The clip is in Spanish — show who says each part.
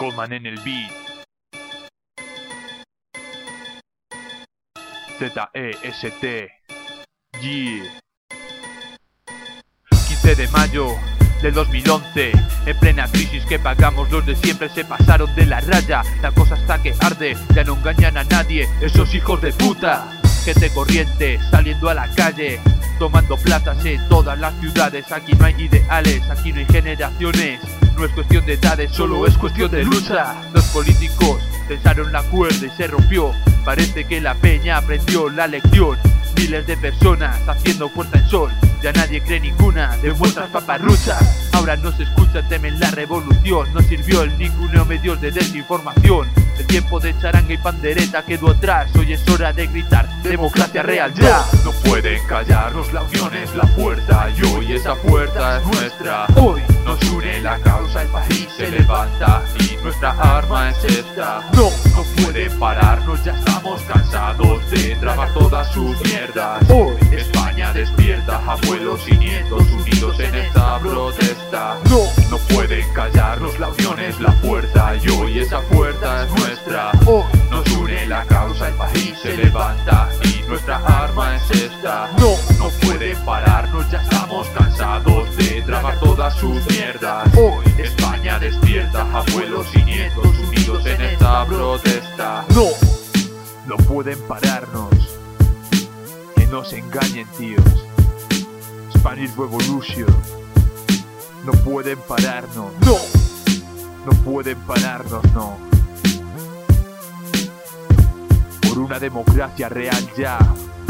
Speaker 1: Coman en el beat. Z-E-S-T. Yeah. 15 de mayo del 2011, en plena crisis que pagamos los de siempre se pasaron de la raya. La cosa está que arde, ya no engañan a nadie esos hijos de puta. Gente corriente saliendo a la calle, tomando plazas en todas las ciudades. Aquí no hay ideales, aquí no hay generaciones. No es cuestión de edades, solo es cuestión de lucha. Los políticos tensaron la cuerda y se rompió. Parece que la peña aprendió la lección. Miles de personas haciendo fuerza en sol. Ya nadie cree ninguna de vuestras paparruchas. Ahora no se escucha, temen la revolución. No sirvió el ninguneo medios de desinformación. El tiempo de charanga y pandereta quedó atrás. Hoy es hora de gritar democracia real ya.
Speaker 2: No pueden callarnos, la unión es la fuerza. Y hoy esa fuerza es nuestra.
Speaker 1: Hoy
Speaker 2: nos une la causa, el país se levanta y nuestra arma es esta.
Speaker 1: no
Speaker 2: Pueden pararnos, ya estamos cansados de tragar todas sus mierdas.
Speaker 1: Hoy
Speaker 2: España despierta, abuelos y nietos unidos en esta protesta. No pueden callarnos, la unión es la fuerza. Y hoy esa fuerza es nuestra.
Speaker 1: Hoy
Speaker 2: Nos une la causa, el país se levanta y nuestra arma es esta. No pueden pararnos, ya estamos cansados de tragar todas sus mierdas.
Speaker 1: Hoy
Speaker 2: España despierta, abuelos y nietos unidos en esta protesta.
Speaker 1: no pueden pararnos. Que no se engañen, tíos. Spanish Revolution. No pueden pararnos. No pueden pararnos, no. Por una democracia real ya.